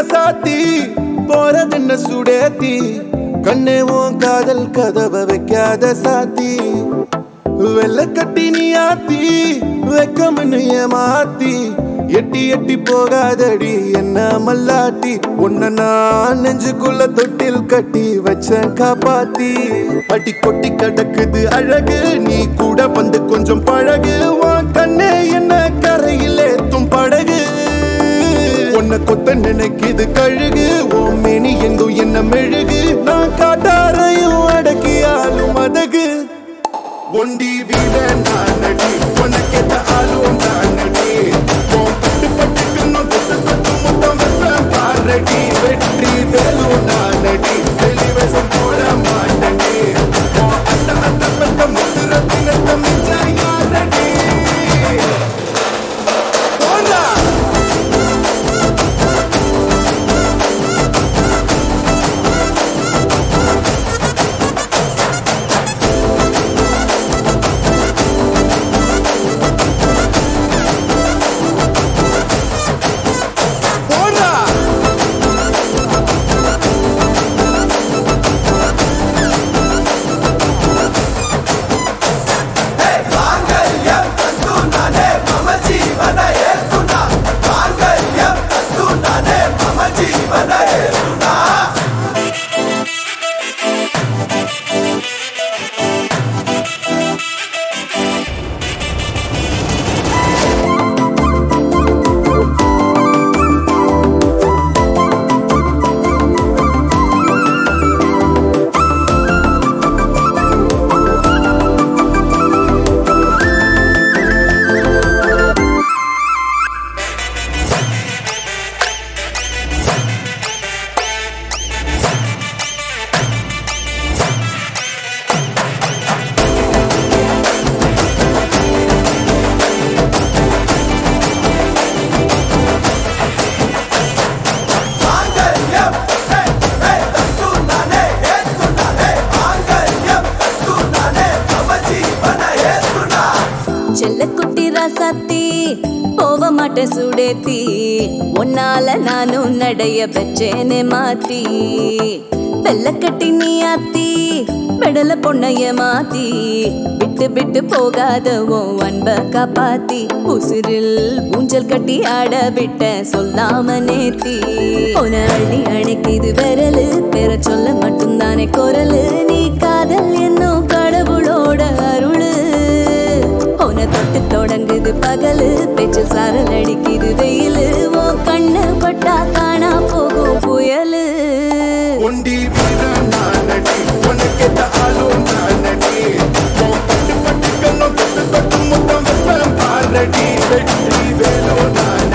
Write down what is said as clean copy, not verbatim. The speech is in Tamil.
ராசாத்தி போறதென்ன சுடேத்தி கண்ணே உன் காதல் கதவை வைக்காத சாத்தி வெள்ள கட்டி நீ ஆத்தி வெக்கம்னு ஏமாத்தி எட்டி எட்டி போகாதடி என்ன மல்லாட்டி உன்ன நான் நெஞ்சுக்குள்ள தொட்டில் கட்டி வச்ச காப்பாத்தி அடி கொட்டி கிடக்குது அழகு நீ கூட வந்து கொஞ்சம் பழகு உன் கண்ணே என்ன கரையில் ஏத்தும் படகு உன்னை கொத்த நினைக்குது கழுகு உன் மேனி எங்கும் என்ன மெழுகு நான் காட்டாரையும் அடக்கியாலும் அதகு ஒண்டி வீட நான் நடி உனக்கேத்த ஆளும் நான் நடி பட்டு பட்டுக்கணும் தொட்டு தொட்டு முத்தம் வைப்பேன் பாரடி வெற்றி வேலும் நான் நடி வெளிவசம் போட மாட்டடி அந்த அந்த பட்ட முத்துரத்தினத்தை மிச்ச யாரடி போடா செல்லக்குட்டி ராசாத்தி போவ மாட்டேன் சுடேத்தி உன்னால நானும் நடைய பெற்றேனே மாத்தி வெள்ளக்கட்டி நீ ஆத்தி பெடல பொண்ணைய மாத்தி விட்டு விட்டு போகாத உன் அன்ப காப்பாத்தி உசிரில் ஊஞ்சல் கட்டி ஆட விட்ட சொல்லாம நேத்தி உன அள்ளி அணைக்குது விரலு பெற சொல்ல மட்டும்தானே குரலு நீ காதல் என்னும் கடவுளோட அருளு உன தொட்டு தொடங்குது பகலு பேச்சில் சாரல் அடிக்குது வெயிலு ஓ கண்ணு பட்டா காணா போகும் புயலு ஒண்டி வீர நான் நடி உனக்கேத்த ஆளும் நான் நடி பட்டு பட்டுக்கணும் தொட்டு தொட்டு முத்தம் வைப்பேன் பாரடி வெற்றி வேலும் நான்